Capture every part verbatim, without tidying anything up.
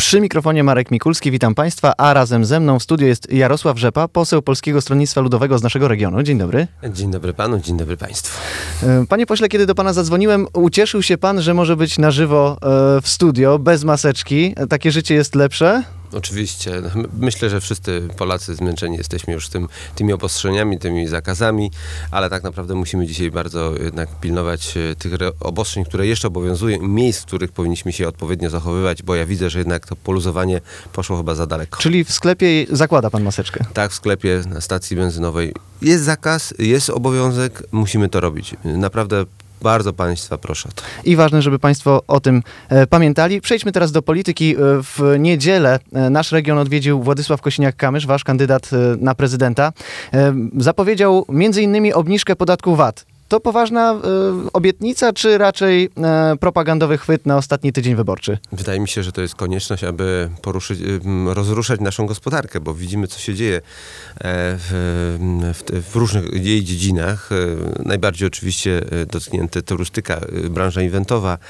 Przy mikrofonie Marek Mikulski, witam Państwa, a razem ze mną w studiu jest Jarosław Rzepa, poseł Polskiego Stronnictwa Ludowego z naszego regionu. Dzień dobry. Dzień dobry panu, dzień dobry państwu. Panie pośle, kiedy do pana zadzwoniłem, ucieszył się pan, że może być na żywo w studio, bez maseczki. Takie życie jest lepsze? Oczywiście. Myślę, że wszyscy Polacy zmęczeni jesteśmy już tym, tymi obostrzeniami, tymi zakazami, ale tak naprawdę musimy dzisiaj bardzo jednak pilnować tych obostrzeń, które jeszcze obowiązują i miejsc, w których powinniśmy się odpowiednio zachowywać, bo ja widzę, że jednak to poluzowanie poszło chyba za daleko. Czyli w sklepie zakłada pan maseczkę? Tak, w sklepie, na stacji benzynowej jest zakaz, jest obowiązek, musimy to robić. Naprawdę bardzo Państwa proszę o to. I ważne, żeby Państwo o tym e, pamiętali. Przejdźmy teraz do polityki. W niedzielę e, nasz region odwiedził Władysław Kosiniak-Kamysz, wasz kandydat e, na prezydenta. E, zapowiedział między innymi obniżkę podatku V A T. To poważna e, obietnica, czy raczej e, propagandowy chwyt na ostatni tydzień wyborczy? Wydaje mi się, że to jest konieczność, aby poruszyć, rozruszać naszą gospodarkę, bo widzimy, co się dzieje w, w, w różnych jej dziedzinach. Najbardziej oczywiście dotknięte turystyka, branża eventowa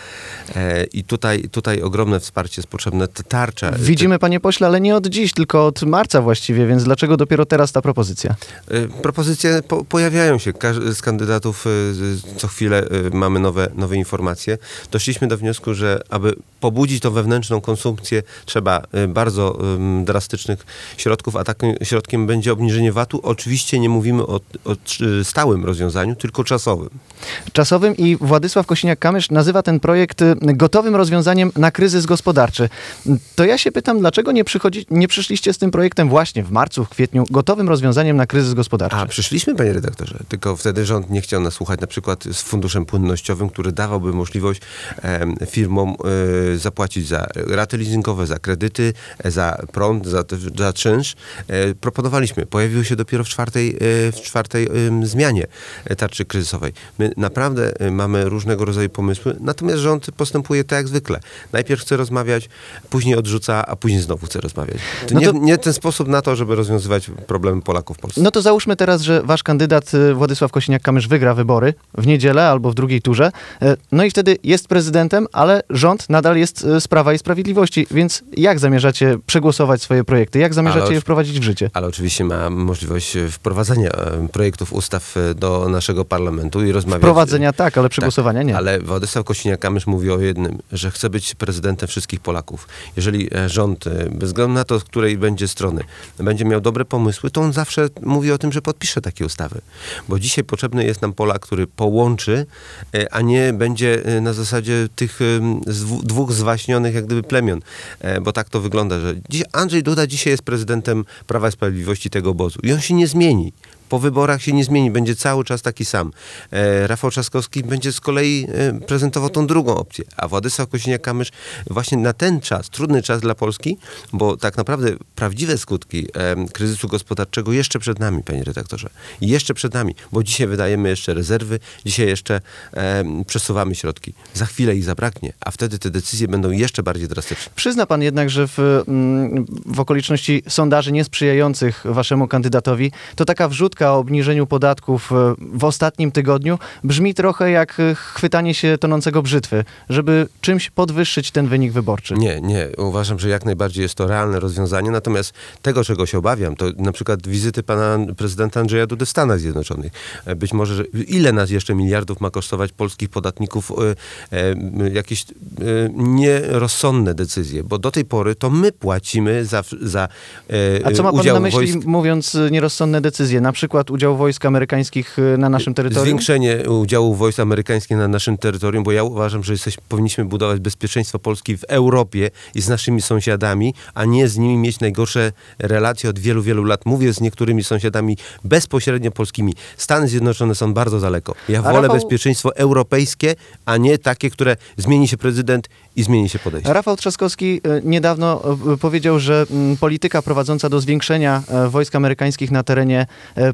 i tutaj, tutaj ogromne wsparcie jest potrzebne, tarcza. Widzimy, panie pośle, ale nie od dziś, tylko od marca właściwie, więc dlaczego dopiero teraz ta propozycja? Propozycje po, pojawiają się. Każdy z kandydatów co chwilę mamy nowe, nowe informacje. Doszliśmy do wniosku, że aby pobudzić tą wewnętrzną konsumpcję, trzeba bardzo um, drastycznych środków, a takim środkiem będzie obniżenie V A T-u. Oczywiście nie mówimy o, o stałym rozwiązaniu, tylko czasowym. Czasowym i Władysław Kosiniak-Kamysz nazywa ten projekt gotowym rozwiązaniem na kryzys gospodarczy. To ja się pytam, dlaczego nie, przychodzi, nie przyszliście z tym projektem właśnie w marcu, w kwietniu, gotowym rozwiązaniem na kryzys gospodarczy? A, przyszliśmy, panie redaktorze, tylko wtedy rząd nie chciał nas słuchać, na przykład z funduszem płynnościowym, który dawałby możliwość e, firmom e, zapłacić za raty leasingowe, za kredyty, e, za prąd, za, za czynsz. E, proponowaliśmy. Pojawiło się dopiero w czwartej, e, w czwartej e, zmianie tarczy kryzysowej. My naprawdę e, mamy różnego rodzaju pomysły, natomiast rząd postępuje tak jak zwykle. Najpierw chce rozmawiać, później odrzuca, a później znowu chce rozmawiać. To no to nie, nie ten sposób na to, żeby rozwiązywać problemy Polaków w Polsce. No to załóżmy teraz, że wasz kandydat Władysław Kosiniak-Kamysz wygra wybory w niedzielę albo w drugiej turze. No i wtedy jest prezydentem, ale rząd nadal jest z Prawa i Sprawiedliwości. Więc jak zamierzacie przegłosować swoje projekty? Jak zamierzacie ale, je wprowadzić w życie? Ale oczywiście ma możliwość wprowadzenia projektów ustaw do naszego parlamentu i rozmawiać. Wprowadzenia tak, ale przegłosowania tak, nie. Ale Władysław Kosiniak-Kamysz mówi o jednym, że chce być prezydentem wszystkich Polaków. Jeżeli rząd, bez względu na to, z której będzie strony, będzie miał dobre pomysły, to on zawsze mówi o tym, że podpisze takie ustawy. Bo dzisiaj potrzebny jest nam Polak, który połączy, a nie będzie na zasadzie tych dwóch zwaśnionych jak gdyby plemion. Bo tak to wygląda, że dziś Andrzej Duda dzisiaj jest prezydentem Prawa i Sprawiedliwości tego obozu i on się nie zmieni. Po wyborach się nie zmieni, będzie cały czas taki sam. E, Rafał Trzaskowski będzie z kolei e, prezentował tą drugą opcję, a Władysław Kosiniak-Kamysz właśnie na ten czas, trudny czas dla Polski, bo tak naprawdę prawdziwe skutki e, kryzysu gospodarczego jeszcze przed nami, panie redaktorze. Jeszcze przed nami, bo dzisiaj wydajemy jeszcze rezerwy, dzisiaj jeszcze e, przesuwamy środki. Za chwilę ich zabraknie, a wtedy te decyzje będą jeszcze bardziej drastyczne. Przyzna pan jednak, że w, w okoliczności sondaży niesprzyjających waszemu kandydatowi, to taka wrzutka o obniżeniu podatków w ostatnim tygodniu brzmi trochę jak chwytanie się tonącego brzytwy, żeby czymś podwyższyć ten wynik wyborczy. Nie, nie. Uważam, że jak najbardziej jest to realne rozwiązanie, natomiast tego, czego się obawiam, to na przykład wizyty pana prezydenta Andrzeja Dudy w Stanach Zjednoczonych. Być może, że ile nas jeszcze miliardów ma kosztować polskich podatników e, e, jakieś e, nierozsądne decyzje, bo do tej pory to my płacimy za, za e, A co ma pan udział na myśli, wojsk... mówiąc nierozsądne decyzje? Na przykład udział wojsk amerykańskich na naszym terytorium? Zwiększenie udziału wojsk amerykańskich na naszym terytorium, bo ja uważam, że jesteś, powinniśmy budować bezpieczeństwo Polski w Europie i z naszymi sąsiadami, a nie z nimi mieć najgorsze relacje od wielu, wielu lat. Mówię z niektórymi sąsiadami bezpośrednio polskimi. Stany Zjednoczone są bardzo daleko. Ja wolę Rafał... bezpieczeństwo europejskie, a nie takie, które zmieni się prezydent i zmieni się podejście. Rafał Trzaskowski niedawno powiedział, że polityka prowadząca do zwiększenia wojsk amerykańskich na terenie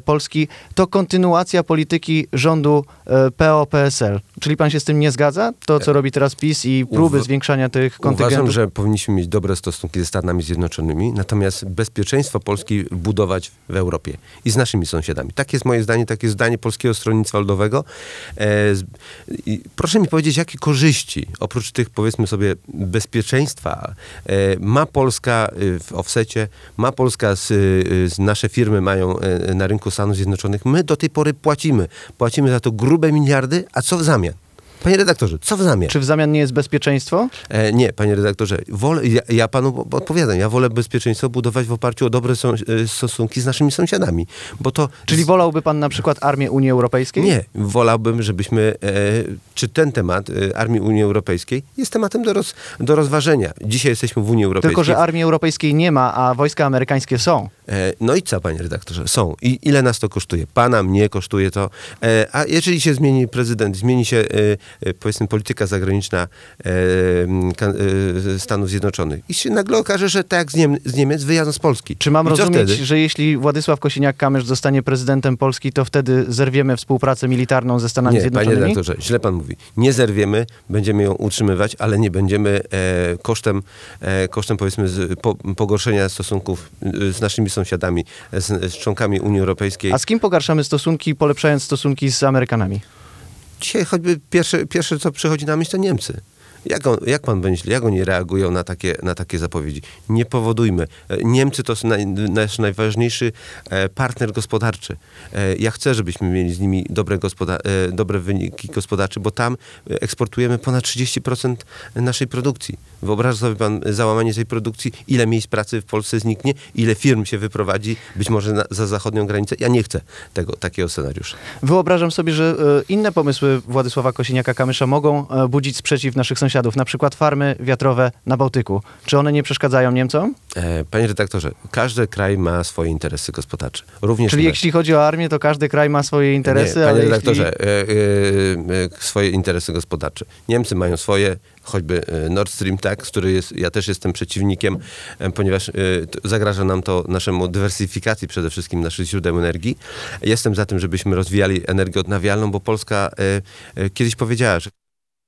Polski to kontynuacja polityki rządu e, P O P S L. Czyli pan się z tym nie zgadza? To, co robi teraz PiS i próby Uwa- zwiększania tych kontyngentów? Uważam, że powinniśmy mieć dobre stosunki ze Stanami Zjednoczonymi, natomiast bezpieczeństwo Polski budować w Europie i z naszymi sąsiadami. Tak jest moje zdanie, takie jest zdanie Polskiego Stronnictwa Ludowego. E, z, i proszę mi powiedzieć, jakie korzyści, oprócz tych, powiedzmy sobie, bezpieczeństwa, e, ma Polska w offsecie, ma Polska, z, z nasze firmy mają e, na rynku Stanów Zjednoczonych. My do tej pory płacimy. Płacimy za to grube miliardy, a co w zamian? Panie redaktorze, co w zamian? Czy w zamian nie jest bezpieczeństwo? E, nie, panie redaktorze, wolę, ja, ja panu odpowiadam, ja wolę bezpieczeństwo budować w oparciu o dobre są, e, stosunki z naszymi sąsiadami, bo to... Czyli z, wolałby pan na przykład armię Unii Europejskiej? Nie, wolałbym, żebyśmy, e, czy ten temat e, Armii Unii Europejskiej jest tematem do, roz, do rozważenia. Dzisiaj jesteśmy w Unii Europejskiej. Tylko, że Armii Europejskiej nie ma, a wojska amerykańskie są. E, no i co, panie redaktorze? Są. I ile nas to kosztuje? Pana, mnie kosztuje to. E, a jeżeli się zmieni prezydent, zmieni się, e, e, powiedzmy, polityka zagraniczna e, kan, e, Stanów Zjednoczonych i się nagle okaże, że tak jak z, Niem, z Niemiec wyjadą z Polski. Czy mam I co rozumieć, wtedy? że jeśli Władysław Kosiniak-Kamysz zostanie prezydentem Polski, to wtedy zerwiemy współpracę militarną ze Stanami Nie, Zjednoczonymi? panie redaktorze, źle pan mówi. Nie zerwiemy, będziemy ją utrzymywać, ale nie będziemy e, kosztem, e, kosztem powiedzmy z, po, pogorszenia stosunków e, z naszymi sąsiadami, z, z członkami Unii Europejskiej. A z kim pogarszamy stosunki, polepszając stosunki z Amerykanami? Dzisiaj choćby pierwsze, pierwsze co przychodzi na myśl, to Niemcy. Jak, on, jak pan myśli, jak oni reagują na takie, na takie zapowiedzi? Nie powodujmy. Niemcy to naj, nasz najważniejszy partner gospodarczy. Ja chcę, żebyśmy mieli z nimi dobre, gospoda- dobre wyniki gospodarcze, bo tam eksportujemy ponad trzydzieści procent naszej produkcji. Wyobraża sobie pan załamanie tej produkcji, ile miejsc pracy w Polsce zniknie, ile firm się wyprowadzi, być może na, za zachodnią granicę. Ja nie chcę tego, takiego scenariusza. Wyobrażam sobie, że e, inne pomysły Władysława Kosiniaka-Kamysza mogą e, budzić sprzeciw naszych sąsiadów. Na przykład farmy wiatrowe na Bałtyku. Czy one nie przeszkadzają Niemcom? E, panie redaktorze, każdy kraj ma swoje interesy gospodarcze. Również Czyli my. jeśli chodzi o armię, to każdy kraj ma swoje interesy, Nie, panie ale redaktorze, jeśli... e, e, e, swoje interesy gospodarcze. Niemcy mają swoje, choćby Nord Stream, tak, który jest, ja też jestem przeciwnikiem, e, ponieważ e, to zagraża nam to naszemu dywersyfikacji przede wszystkim naszych źródeł energii. Jestem za tym, żebyśmy rozwijali energię odnawialną, bo Polska e, e, kiedyś powiedziała, że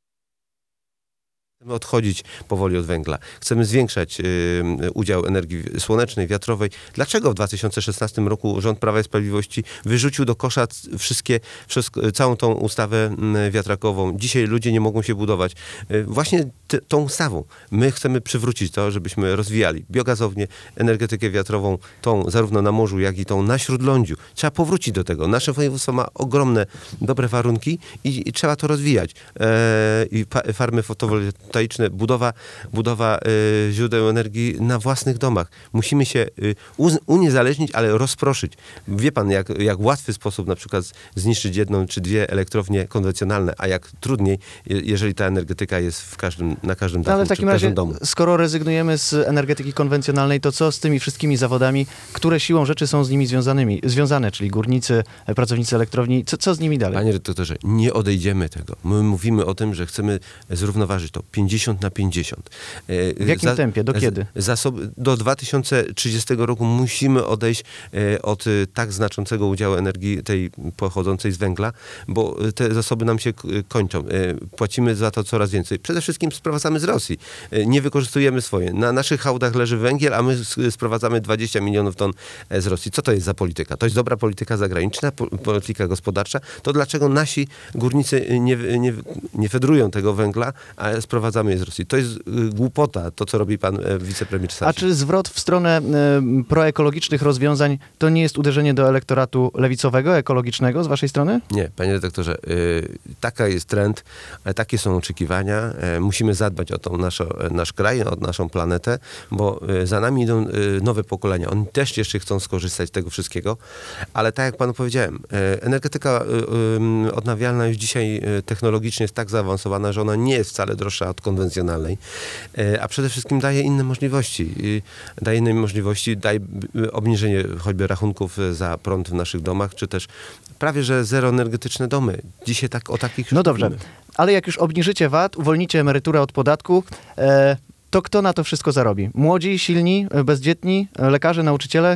chcemy odchodzić powoli od węgla. Chcemy zwiększać y, udział energii słonecznej, wiatrowej. Dlaczego w dwa tysiące szesnastym roku rząd Prawa i Sprawiedliwości wyrzucił do kosza wszystkie, wszystko, całą tą ustawę y, wiatrakową? Dzisiaj ludzie nie mogą się budować. Y, właśnie t- tą ustawą my chcemy przywrócić to, żebyśmy rozwijali biogazownię, energetykę wiatrową, tą zarówno na morzu, jak i tą na śródlądziu. Trzeba powrócić do tego. Nasze województwo ma ogromne, dobre warunki i, i trzeba to rozwijać. E, I pa, farmy fotowoltaiczne, budowa, budowa y, źródeł energii na własnych domach. Musimy się y, uz, uniezależnić, ale rozproszyć. Wie pan, jak, jak łatwy sposób na przykład zniszczyć jedną czy dwie elektrownie konwencjonalne, a jak trudniej, je, jeżeli ta energetyka jest w każdym, na każdym dachu, No, ale w czy w takim każdym razie, domu. skoro rezygnujemy z energetyki konwencjonalnej, to co z tymi wszystkimi zawodami, które siłą rzeczy są z nimi związanymi, związane, czyli górnicy, pracownicy elektrowni, co, co z nimi dalej? Panie redaktorze, nie odejdziemy tego. My mówimy o tym, że chcemy zrównoważyć to pięćdziesiąt na pięćdziesiąt. W jakim tempie? Do kiedy? Zasoby, do dwa tysiące trzydziestego roku musimy odejść e, od e, tak znaczącego udziału energii tej pochodzącej z węgla, bo te zasoby nam się k- kończą. E, płacimy za to coraz więcej. Przede wszystkim sprowadzamy z Rosji. E, nie wykorzystujemy swoje. Na naszych hałdach leży węgiel, a my s- sprowadzamy dwadzieścia milionów ton e, z Rosji. Co to jest za polityka? To jest dobra polityka zagraniczna, po, polityka gospodarcza. To dlaczego nasi górnicy nie, nie, nie fedrują tego węgla, a sprowadzamy je z Rosji? To jest y, głupota, to co robi pan e, wicepremier Sasin. A czy zwrot w stronę y, proekologicznych rozwiązań to nie jest uderzenie do elektoratu lewicowego, ekologicznego z waszej strony? Nie, panie redaktorze, y, taka jest trend, e, takie są oczekiwania. E, musimy zadbać o tą naszą, e, nasz kraj, o naszą planetę, bo e, za nami idą e, nowe pokolenia. Oni też jeszcze chcą skorzystać z tego wszystkiego, ale tak jak panu powiedziałem, e, energetyka e, e, odnawialna już dzisiaj e, technologicznie jest tak zaawansowana, że ona nie jest wcale droższa od konwencjonalnej, e, a przede wszystkim daje inne możliwości. E, daje inne możliwości, daje e, obniżenie choćby rachunków za prąd w naszych domach, czy też prawie że zeroenergetyczne domy. Dzisiaj tak o takich... No dobrze, ale jak już obniżycie V A T, uwolnicie emeryturę od podatku, e, to kto na to wszystko zarobi? Młodzi, silni, e, bezdzietni, e, lekarze, nauczyciele?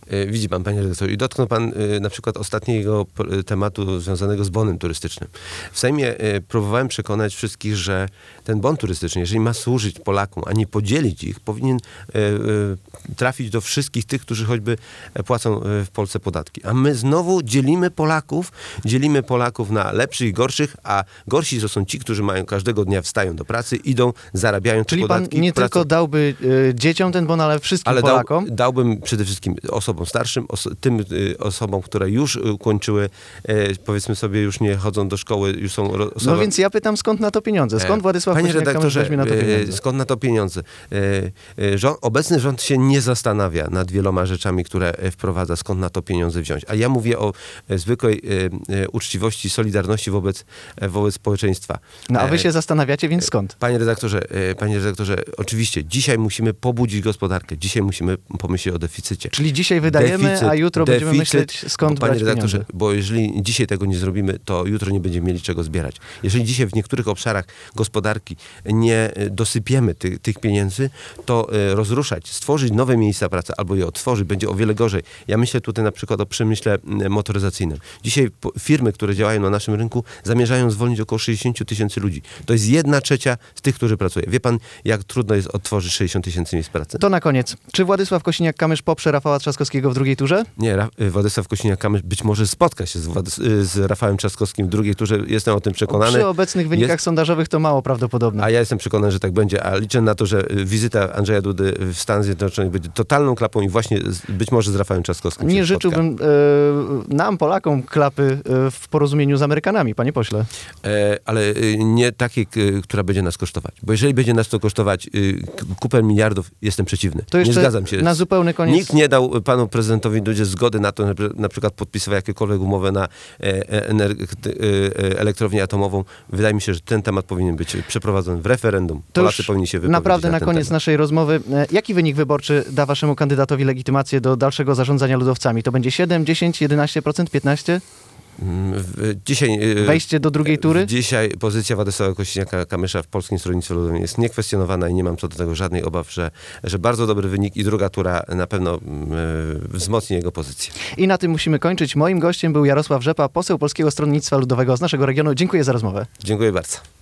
E, Widzi pan, panie redaktorze, i dotknął pan e, na przykład ostatniego p- tematu związanego z bonem turystycznym. W Sejmie e, próbowałem przekonać wszystkich, że ten bon turystyczny, jeżeli ma służyć Polakom, a nie podzielić ich, powinien e, e, trafić do wszystkich tych, którzy choćby płacą e, w Polsce podatki. A my znowu dzielimy Polaków, dzielimy Polaków na lepszych i gorszych, a gorsi to są ci, którzy mają każdego dnia wstają do pracy, idą, zarabiają te Czyli podatki. pan nie pracą- tylko dałby y, dzieciom ten bon, ale wszystkim ale dał, Polakom? dałbym przede wszystkim osobom starszym, oso- tym y, osobom, które już y, ukończyły, y, powiedzmy sobie, już nie chodzą do szkoły, już są ro- osoby... No więc ja pytam, skąd na to pieniądze? Skąd Władysław Panie Kosiniak-Kamysz redaktorze, weźmie na to e, pieniądze? skąd na to pieniądze? E, e, Rząd, obecny rząd się nie zastanawia nad wieloma rzeczami, które e, wprowadza, skąd na to pieniądze wziąć. A ja mówię o e, zwykłej e, e, uczciwości, solidarności wobec, e, wobec społeczeństwa. No a wy E, się zastanawiacie, więc skąd? Panie redaktorze, e, panie redaktorze, oczywiście dzisiaj musimy pobudzić gospodarkę, dzisiaj musimy pomyśleć o deficycie. Czyli dzisiaj wydajemy, Deficyt- a jutro będziemy deficyt, myśleć, skąd bo, Panie brać redaktorze, pieniądze. bo jeżeli dzisiaj tego nie zrobimy, to jutro nie będziemy mieli czego zbierać. Jeżeli dzisiaj w niektórych obszarach gospodarki nie e, dosypiemy ty, tych pieniędzy, to e, rozruszać, stworzyć nowe miejsca pracy albo je otworzyć będzie o wiele gorzej. Ja myślę tutaj na przykład o przemyśle m, motoryzacyjnym. Dzisiaj po, firmy, które działają na naszym rynku, zamierzają zwolnić około sześćdziesiąt tysięcy ludzi. To jest jedna trzecia z tych, którzy pracują. Wie pan, jak trudno jest otworzyć sześćdziesiąt tysięcy miejsc pracy? To na koniec. Czy Władysław Kosiniak-Kamysz poprze Rafała Trzaskowskiego w drugiej turze? Nie, Ra- Władysław Kosiniak-Kamysz być może spotka się z, Władys- z Rafałem Trzaskowskim w drugiej turze. Jestem o tym przekonany. Przy obecnych wynikach Jest- sondażowych to mało prawdopodobne. A ja jestem przekonany, że tak będzie, a liczę na to, że y, wizyta Andrzeja Dudy w Stanach Zjednoczonych będzie totalną klapą i właśnie z, być może z Rafałem Trzaskowskim Nie się spotka. życzyłbym e, nam, Polakom, klapy e, w porozumieniu z Amerykanami, panie pośle. E, ale y, nie takiej, k- która będzie nas kosztować. Bo jeżeli będzie nas to kosztować y, k- kupę miliardów, jestem przeciwny. To jeszcze nie zgadzam się. na zupełny koniec. Nikt nie dał panu prezydentowi Dudzie zgody na to, żeby na przykład podpisywał jakiekolwiek umowę na e, e, ener- e, e, elektrownię atomową. Wydaje mi się, że ten temat powinien być przeprowadzony w referendum. To Polacy już powinni się wypowiedzieć naprawdę na, na ten koniec temat. naszej rozmowy. E, Jaki wynik wyborczy da waszemu kandydatowi legitymację do dalszego zarządzania ludowcami? To będzie siedem, dziesięć, jedenaście procent, piętnaście procent? Mm, w- Dzisiaj, y, Wejście do drugiej tury? Dzisiaj pozycja Władysława Kosiniaka-Kamysza w Polskim Stronnictwie Ludowym jest niekwestionowana i nie mam co do tego żadnych obaw, że, że bardzo dobry wynik i druga tura na pewno y, wzmocni jego pozycję. I na tym musimy kończyć. Moim gościem był Jarosław Rzepa, poseł Polskiego Stronnictwa Ludowego z naszego regionu. Dziękuję za rozmowę. Dziękuję bardzo.